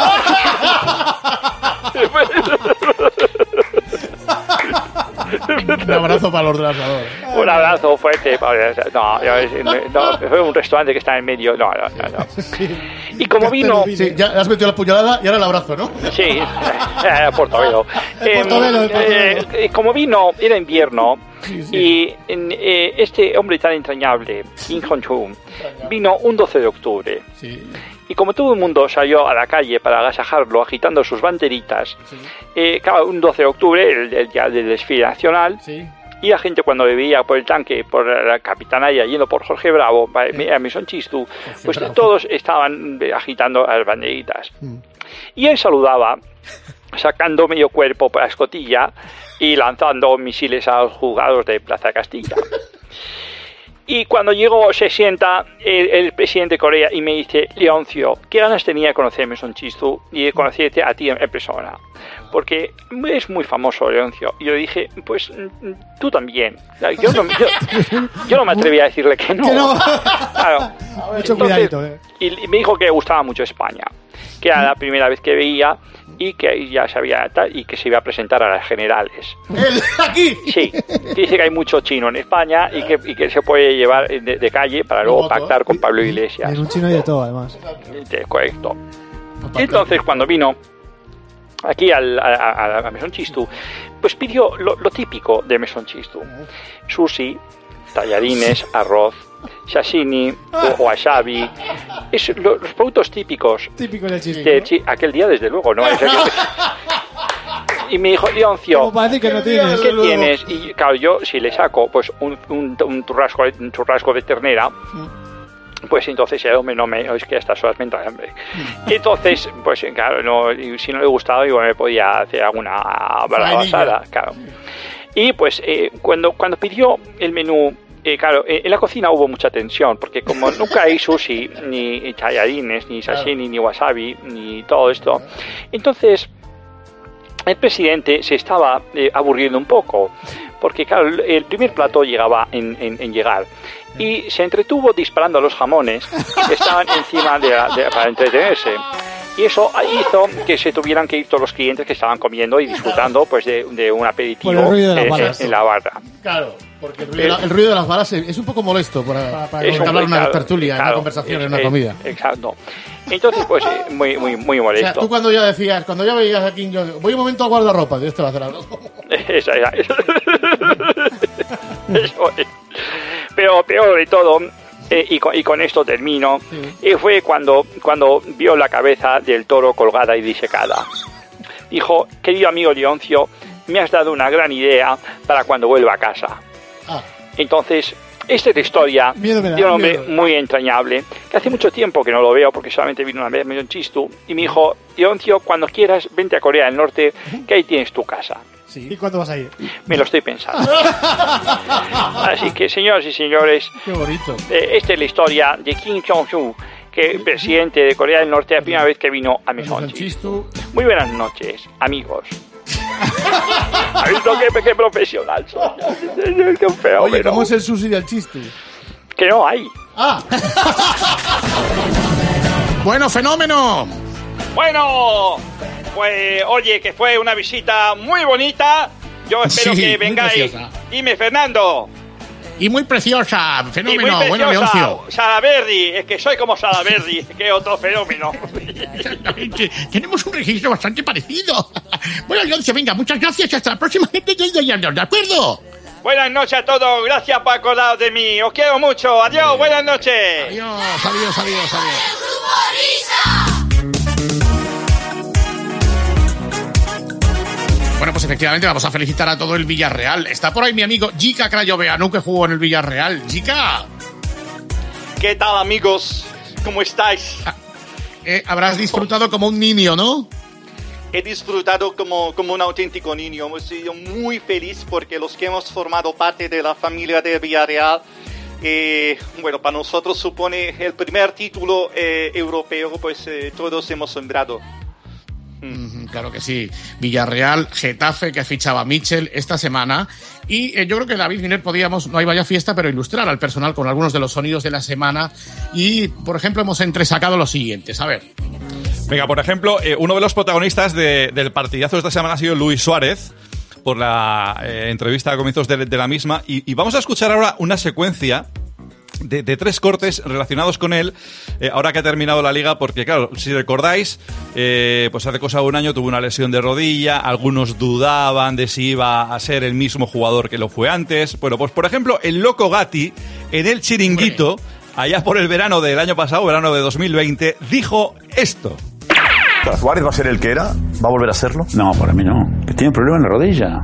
Un abrazo para los del asador. Un abrazo fuerte. No, no, fue un restaurante que está en medio. No, no, no. no. Y como vino... Sí, ya has metido la puñalada y ahora el abrazo, ¿no? Sí, eh, Portobelo. Eh, Portobelo, Portobelo. Eh, como vino, era invierno. Sí, sí. Y eh, este hombre tan entrañable, Kim Jong-un, vino un doce de octubre. Sí. Y como todo el mundo salió a la calle para agasajarlo, agitando sus banderitas, sí. eh, claro, un doce de octubre, el, el día del desfile nacional, sí. Y la gente cuando le veía por el tanque, por la Capitanaya, yendo por Jorge Bravo, a Mesón Chistu, pues todos estaban agitando las banderitas. Y él saludaba, sacando medio cuerpo por la escotilla y lanzando misiles a los juzgados de Plaza Castilla. Y cuando llegó, se sienta el, el presidente de Corea y me dice: Leoncio, ¿qué ganas tenía de conocer Mesón Chistu y de conocerte a ti en, en persona? Porque es muy famoso, Leoncio. Y yo dije: pues tú también. Yo no, yo, yo no me atreví a decirle que no. Que no. Claro. Mucho Entonces, cuidadito, eh. Y me dijo que le gustaba mucho España, que era la primera vez que veía y que ya sabía tal, y que se iba a presentar a las generales. ¿El aquí? Sí, dice que hay mucho chino en España y que, y que se puede llevar de, de calle para luego pactar con Pablo Iglesias. En un chino y de todo, además. De, correcto. Entonces, cuando vino aquí al, a, a, a Mesón Chistu, pues pidió lo, lo típico de Mesón Chistu: sushi, tallarines, arroz, sashimi, o wasabi, es lo, los productos típicos. Típicos del Chistu, de, ¿no? chi, aquel día, desde luego, ¿no? Y me dijo: Leoncio, que no tienes, ¿qué tienes? Y claro, yo si le saco pues un, un, un, churrasco, un churrasco de ternera, pues entonces ya me, no me, es que a estas horas me entra hambre. Entonces, pues claro, no, si no le gustaba, igual me podía hacer alguna barabasada, claro. Y pues eh, cuando, cuando pidió el menú, eh, claro, eh, en la cocina hubo mucha tensión, porque como nunca hay sushi, ni tallarines, ni sashimi, ni wasabi, ni todo esto, entonces el presidente se estaba eh, aburriendo un poco, porque claro, el primer plato llegaba en, en, en llegar y se entretuvo disparando a los jamones que estaban encima de, la, de para entretenerse. Y eso hizo que se tuvieran que ir todos los clientes que estaban comiendo y disfrutando pues de, de un aperitivo en, en, en la barra. Claro, porque el ruido, el ruido de las balas es un poco molesto para, para, para entablar una claro, tertulia, claro, una conversación, es, en una comida. Exacto. Entonces, pues, muy, muy, muy molesto. O sea, tú cuando ya decías, cuando ya veías aquí, yo voy un momento a guardarropa, Dios te va a hacer algo. Esa era. Eso es. Pero peor de todo, eh, y, con, y con esto termino, sí. eh, fue cuando, cuando vio la cabeza del toro colgada y disecada. Dijo: querido amigo Leoncio, me has dado una gran idea para cuando vuelva a casa. Ah. Entonces, esta es la historia miedo de un hombre miedo. muy entrañable, que hace mucho tiempo que no lo veo porque solamente vino una vez a Mesón Chistu, y me dijo: Leoncio, cuando quieras, vente a Corea del Norte, que ahí tienes tu casa. Sí. ¿Y cuándo vas a ir? Me lo estoy pensando. Así que, señoras y señores, qué bonito. Eh, esta es la historia de Kim Jong-un, que es presidente de Corea del Norte, la primera vez que vino a Mesón Chistu. Muy buenas noches, amigos. ¿Has visto qué, qué profesional soy? Qué feo, Oye, pero... ¿cómo es el sushi del Chistu? Que no hay. Ah. Bueno, fenómeno. Bueno, pues oye, que fue una visita muy bonita. Yo espero sí, que vengáis. Dime, Fernando. Y muy preciosa, fenómeno. Y muy preciosa, bueno, Leoncio. Salaberry, es que soy como Salaberry, que otro fenómeno. Tenemos un registro bastante parecido. Bueno, Leoncio, venga, muchas gracias. Hasta la próxima. ¿De acuerdo? Buenas noches a todos. Gracias por acordaros de mí. Os quiero mucho. Adiós, buenas noches. Adiós, adiós, adiós, adiós. Bueno, pues efectivamente vamos a felicitar a todo el Villarreal. Está por ahí mi amigo Jica Crayoveanu, que jugó en el Villarreal. Jica. ¿Qué tal, amigos? ¿Cómo estáis? Ah, eh, habrás disfrutado como un niño, ¿no? He disfrutado como, como un auténtico niño. Hemos sido muy feliz porque los que hemos formado parte de la familia de Villarreal, eh, bueno, para nosotros supone el primer título eh, europeo, pues eh, todos hemos sembrado. Mm, claro que sí. Villarreal, Getafe, que fichaba Mitchell esta semana. Y eh, yo creo que David Miner podíamos, no hay vaya fiesta, pero ilustrar al personal con algunos de los sonidos de la semana. Y, por ejemplo, hemos entresacado los siguientes. A ver. Venga, por ejemplo, eh, uno de los protagonistas de, del partidazo de esta semana ha sido Luis Suárez, por la eh, entrevista a comienzos de, de la misma. Y, y vamos a escuchar ahora una secuencia De, de tres cortes relacionados con él, eh, ahora que ha terminado la liga, porque claro, si recordáis, eh, pues hace cosa de un año tuvo una lesión de rodilla, algunos dudaban de si iba a ser el mismo jugador que lo fue antes. Bueno, pues por ejemplo, el Loco Gatti, en el Chiringuito, allá por el verano del año pasado, verano de dos mil veinte, dijo esto. ¿Suárez va a ser el que era? ¿Va a volver a serlo? No, para mí no. Que tiene un problema en la rodilla.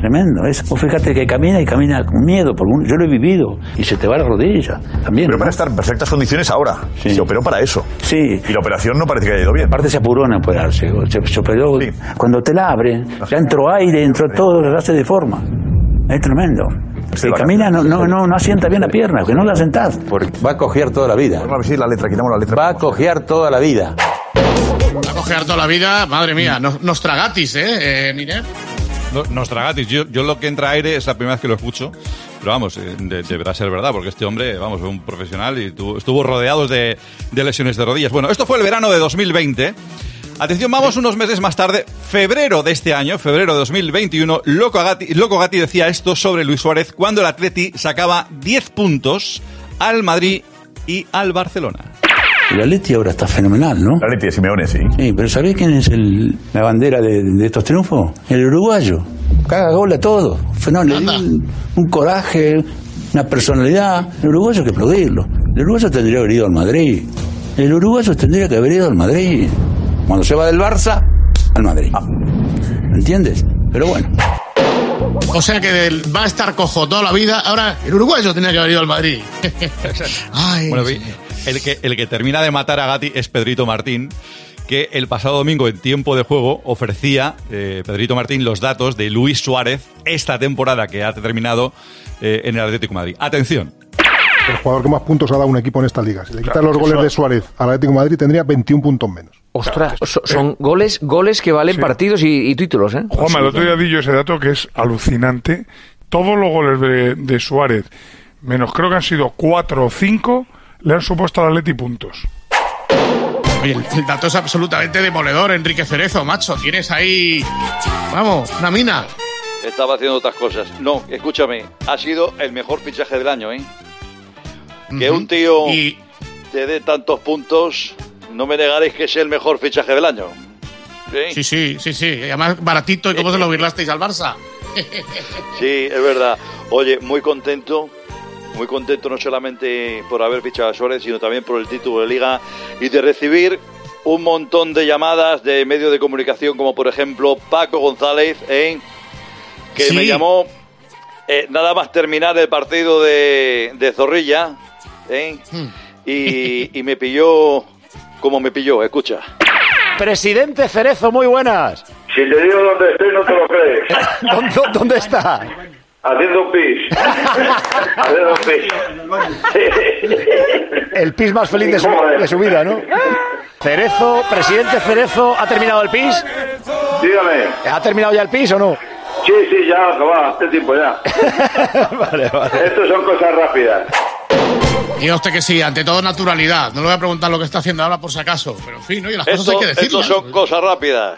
tremendo. Es, vos fíjate que camina y camina con miedo, por un, yo lo he vivido, y se te va la rodilla también. Pero para estar en perfectas condiciones ahora. Sí. Se operó para eso. Sí. Y la operación no parece que haya ido bien. Aparte se apuró en operarse. Se, se operó. Sí. Cuando te la abren, ya entró aire, entró sí. todo, se hace de forma. Es tremendo. Si camina, no, no, no, no asienta bien la pierna, que no la asentás. Porque va a cojear toda la vida. Vamos a ver la letra, quitamos la letra. Va a cojear toda la vida. Va a cojear toda la vida, madre mía, nos, nos tragatis, ¿eh, eh Miner? No, Nostragatis, yo, yo lo que entra aire es la primera vez que lo escucho, pero vamos, eh, de, deberá ser verdad, porque este hombre, vamos, es un profesional y tuvo, estuvo rodeado de, de lesiones de rodillas. Bueno, esto fue el verano de dos mil veinte. Atención, vamos unos meses más tarde, febrero de este año, febrero de dos mil veintiuno, Loco Gatti, Loco Gatti decía esto sobre Luis Suárez cuando el Atleti sacaba diez puntos al Madrid y al Barcelona. El Atleti ahora está fenomenal, ¿no? El Atleti de Simeone, sí. Sí, pero ¿sabés quién es el, la bandera de, de estos triunfos? El uruguayo. Caga gol a todo. Fenómeno. Le dio un, un coraje, una personalidad. El uruguayo hay que aplaudirlo. El uruguayo tendría que haber ido al Madrid. El uruguayo tendría que haber ido al Madrid. Cuando se va del Barça, al Madrid. Ah. ¿Entiendes? Pero bueno. O sea que del, va a estar cojo toda la vida. Ahora, el uruguayo tenía que haber ido al Madrid. Ay, bueno, el que, el que termina de matar a Gatti es Pedrito Martín, que el pasado domingo en tiempo de juego ofrecía, eh, Pedrito Martín, los datos de Luis Suárez esta temporada que ha terminado eh, en el Atlético de Madrid. Atención. El jugador que más puntos ha dado un equipo en esta liga. Si le quitan claro, los goles de Suárez al Atlético de Madrid, tendría veintiún puntos menos. Ostras, son, son goles goles que valen sí. partidos y, y títulos, ¿eh? Juanma, el otro día di yo ese dato que es alucinante. Todos los goles de, de Suárez, menos creo que han sido cuatro o cinco, le han supuesto al Atleti puntos. Oye, el, el dato es absolutamente demoledor, Enrique Cerezo, macho. Tienes ahí, vamos, una mina. Estaba haciendo otras cosas. No, escúchame, ha sido el mejor fichaje del año, ¿eh? Uh-huh. Que un tío y... te dé tantos puntos, no me negaréis que es el mejor fichaje del año. Sí, sí, sí, sí. sí. Además, baratito, ¿y cómo se lo birlasteis al Barça? Sí, es verdad. Oye, muy contento, muy contento no solamente por haber fichado a Suárez, sino también por el título de Liga y de recibir un montón de llamadas de medios de comunicación, como por ejemplo Paco González, ¿eh? que sí. me llamó eh, nada más terminar el partido de, de Zorrilla, ¿eh? hmm. y, y me pilló como me pilló, escucha. Presidente Cerezo, muy buenas. Si te digo dónde estoy, no te lo crees. ¿Dónde, dónde está? Haciendo un pis. Haciendo un pis. El pis más feliz de su, de su vida, ¿no? Cerezo, presidente Cerezo, ¿ha terminado el pis? Dígame. ¿Ha terminado ya el pis o no? Sí, sí, ya, va, hace tiempo ya. Vale, vale. Estos son cosas rápidas. Diga usted que sí, ante todo naturalidad. No le voy a preguntar lo que está haciendo ahora por si acaso. Pero en fin, ¿no? Y las esto, cosas hay que decirlas. Estos son cosas rápidas.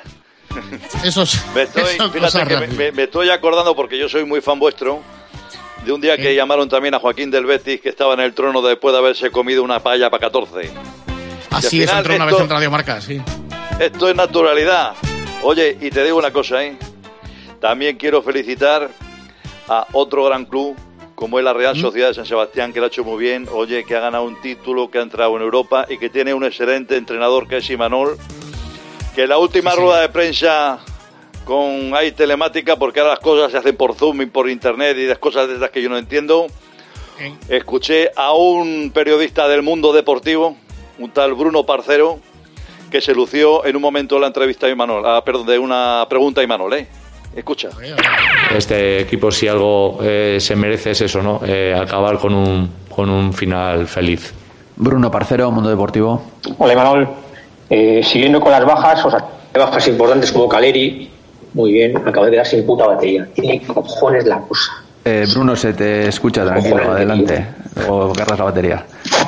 Esos, me estoy, esos fíjate que me, me, me estoy acordando, porque yo soy muy fan vuestro, de un día ¿Sí? que llamaron también a Joaquín del Betis, que estaba en el trono después de haberse comido una paella para catorce. Así es, entró una esto, vez en Radio Marca, sí. Esto es naturalidad. Oye, y te digo una cosa, ¿eh? También quiero felicitar a otro gran club, como es la Real Sociedad de San Sebastián, que lo ha hecho muy bien. Oye, que ha ganado un título, que ha entrado en Europa y que tiene un excelente entrenador, que es Imanol. Que la última sí, sí. rueda de prensa con ahí telemática, porque ahora las cosas se hacen por Zoom y por Internet y las cosas de esas que yo no entiendo. ¿Eh? Escuché a un periodista del mundo deportivo, un tal Bruno Parcero, que se lució en un momento de la entrevista a Imanol, ah, perdón, de una pregunta a Imanol, ¿eh? Escucha. Este equipo, si algo eh, se merece, es eso, ¿no? Eh, acabar con un, con un final feliz. Bruno Parcero, Mundo Deportivo. Hola, Imanol. Eh, siguiendo con las bajas, o sea, bajas importantes como Caleri, muy bien, acaba de quedar sin puta batería. Tiene cojones la cosa. Eh, Bruno, se te escucha, tranquilo, cojones, adelante. O agarras la batería.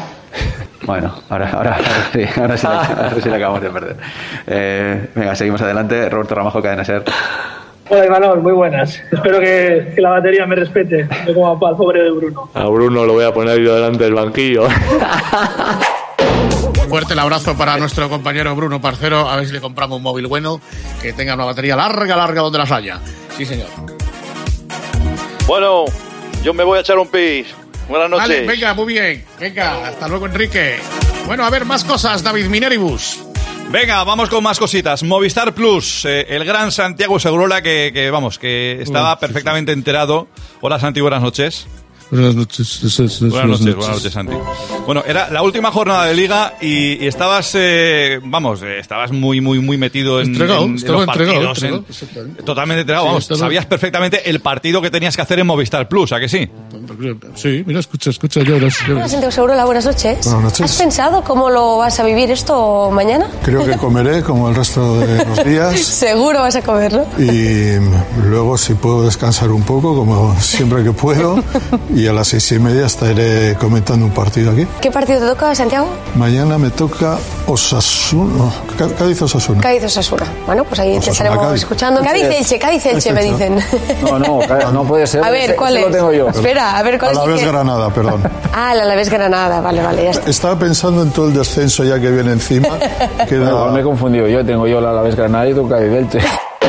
Bueno, ahora, ahora, ahora, sí, ahora, sí, la, ahora sí la acabamos de perder. Eh, venga, seguimos adelante. Roberto Ramajo, Cadena Ser. Hola, Imanol, muy buenas. Espero que, que la batería me respete, no como al pobre de Bruno. A Bruno lo voy a poner yo delante del banquillo. Fuerte el abrazo para nuestro compañero Bruno Parcero. A ver si le compramos un móvil bueno, que tenga una batería larga, larga donde las haya. Sí, señor. Bueno, yo me voy a echar un pis. Buenas noches. Vale, venga, muy bien. Venga, hasta luego, Enrique. Bueno, a ver, más cosas, David Mineribus. Venga, vamos con más cositas. Movistar Plus, eh, el gran Santiago Segurola que, que, vamos, que estaba perfectamente enterado. Hola, Santi, buenas noches. Buenas noches. Es, es, es, buenas noches, buenas noches, Santi. Bueno, era la última jornada de Liga y, y estabas, eh, vamos, eh, estabas muy, muy, muy metido en, entregado, en, en estaba los partidos. Entregado, en, totalmente entregado, sí, vamos. Estaba... Sabías perfectamente el partido que tenías que hacer en Movistar Plus, ¿a que sí? Sí, mira, escucha, escucha, ya verás. Hola, Santiago Segurola, buenas noches. Buenas noches. ¿Has pensado cómo lo vas a vivir esto mañana? Creo que comeré como el resto de los días. Seguro vas a comer, ¿no? Y luego, si puedo descansar un poco, como siempre que puedo, y a las seis y media estaré comentando un partido aquí. ¿Qué partido te toca, Santiago? Mañana me toca Osasuna, no, Cádiz-Osasuna. Cádiz-Osasuna. Bueno, pues ahí te estaremos Cádiz. escuchando. Cádiz-Elche, Cádiz-Elche me dicen. No, no, no puede ser. A ver, ¿cuál es? Lo tengo yo. Espera, a ver cuál es. Alavés Granada, perdón. Ah, el Alavés Granada, vale, vale, ya está. Estaba pensando en todo el descenso ya que viene encima. Queda... No, me he confundido. Yo tengo yo el Alavés Granada y tú Cádiz-Elche.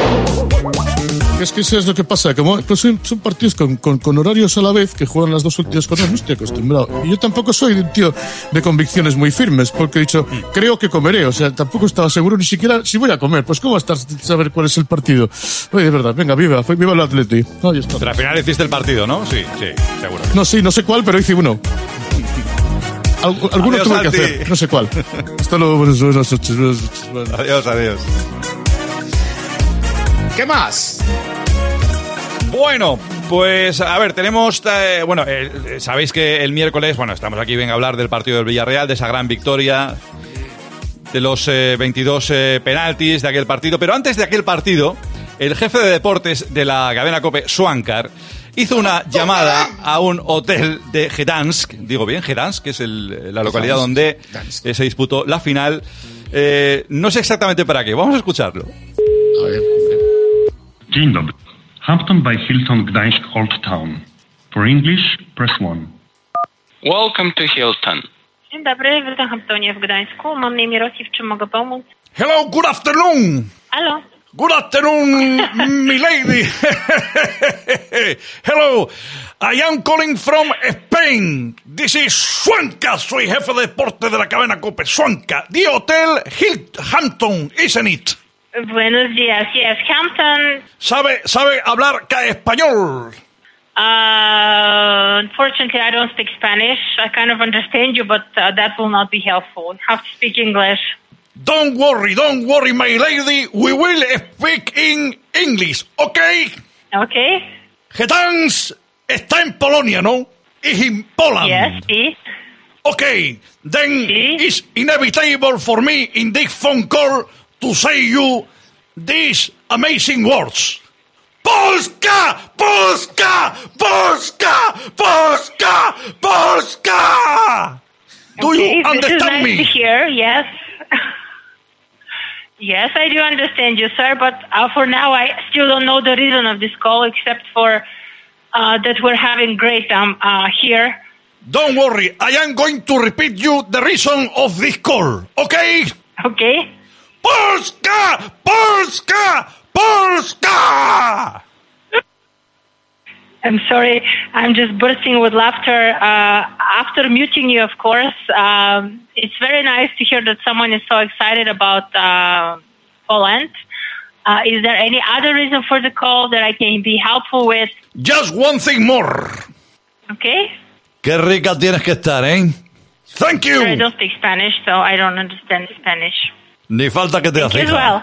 Es que eso es lo que pasa, como pues son, son partidos con, con, con horarios a la vez que juegan las dos últimas cosas, no estoy acostumbrado. Y yo tampoco soy un tío de convicciones muy firmes, porque he dicho, creo que comeré, o sea, tampoco estaba seguro ni siquiera si voy a comer. Pues ¿cómo va a estar saber cuál es el partido? Oye, de verdad, venga, viva, viva el Atleti. Ahí está. Pero al final hiciste el partido, ¿no? Sí, sí, seguro. No, sí, no sé cuál, pero hice uno. Al, alguno adiós, tuve Santi. que hacer, no sé cuál. Hasta luego, buenas noches. Adiós, adiós. ¿Qué más? Bueno, pues a ver, tenemos, eh, bueno, eh, sabéis que el miércoles, bueno, estamos aquí, venga a hablar del partido del Villarreal, de esa gran victoria, de los eh, veintidós eh, penaltis de aquel partido, pero antes de aquel partido, el jefe de deportes de la cadena COPE, Swankar, hizo una llamada a un hotel de Gdansk, digo bien, Gdansk, que es el, la localidad donde eh, se disputó la final, eh, no sé exactamente para qué, vamos a escucharlo. A ver. Dzień dobry. Hampton by Hilton Gdańsk Old Town. For English, press one. Welcome to Hilton. Dzień dobry, w Hamptonie w Gdańsku. Mam na imię Rosji, w czym mogę pomóc? Hello, good afternoon. Halo. Good afternoon, my lady. Hello, I am calling from Spain. This is Swanka, soy jefe de deporte de la cadena COPE. Swanka, the hotel Hilton Hampton, isn't it? Buenos días, yes, Hampton. ¿Sabe, sabe hablar español? Uh, unfortunately, I don't speak Spanish. I kind of understand you, but uh, that will not be helpful. Have to speak English. Don't worry, don't worry, my lady. We will speak in English, okay? Okay. Gdansk está en Polonia, ¿no? Is in Poland. Yes, sí. Okay, then it's inevitable for me in this phone call to say you these amazing words. Polska! Polska! Polska! Polska! Polska! Do okay, you understand this is nice me? To hear, yes. Yes, I do understand you, sir, but uh, for now I still don't know the reason of this call except for uh, that we're having great um uh, here. Don't worry, I am going to repeat you the reason of this call, okay? Okay. Polska! Polska! Polska! I'm sorry, I'm just bursting with laughter. Uh, after muting you, of course, um, it's very nice to hear that someone is so excited about uh, Poland. Uh, is there any other reason for the call that I can be helpful with? Just one thing more. Okay. Qué rica tienes que estar, ¿eh? Thank you. I don't speak Spanish, so I don't understand Spanish. Ni falta que te Thank you as hace. well.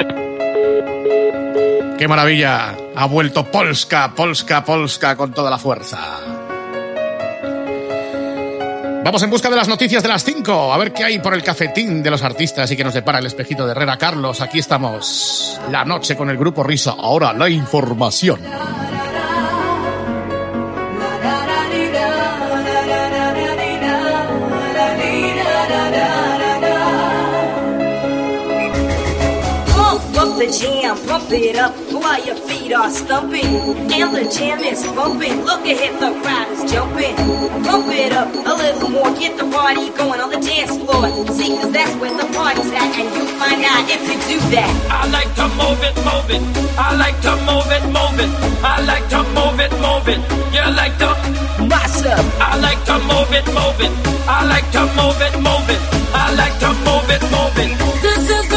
¡Qué maravilla! Ha vuelto Polska, Polska, Polska con toda la fuerza. Vamos en busca de las noticias de las cinco. A ver qué hay por el cafetín de los artistas y que nos depara el espejito de Herrera Carlos. Aquí estamos. La noche con el grupo Risa. Ahora la información. The jam, pump it up while your feet are stumping. And the jam is bumping. Look ahead, the crowd is jumping. Pump it up a little more. Get the party going on the dance floor. See, cause that's where the party's at. And you'll find out if you do that. I like to move it, move it. I like to move it, move it. I like to move it, move it. You like to What's up? I like to move it, move it. I like to move it, move it. I like to move it, move it. This is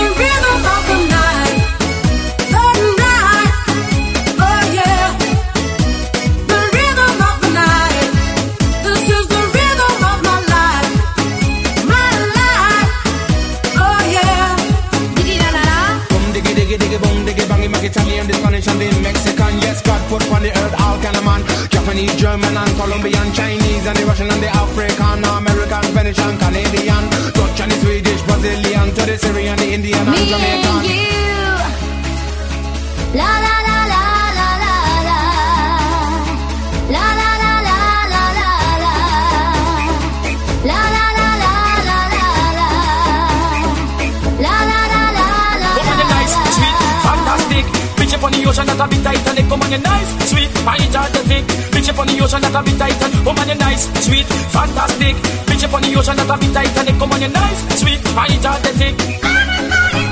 German and Colombian, Chinese and the Russian and the African, American, Spanish and Canadian, Dutch and the Swedish, Brazilian, to the Syrian, the Indian and Me Jamaican. and you. La la la la la la la. La la la la la la la. La la la la la la la. La la la la la. Come on, you nice, sweet, fantastic. Bitch up on the ocean, that a bit Titanic. Come on, you nice, sweet, fantastic. Bitch up on the ocean, that a bit Titanic. Come on, you nice, sweet, fantastic. Bitch up on the ocean, that a bit Titanic. Come on, you nice, sweet, fantastic.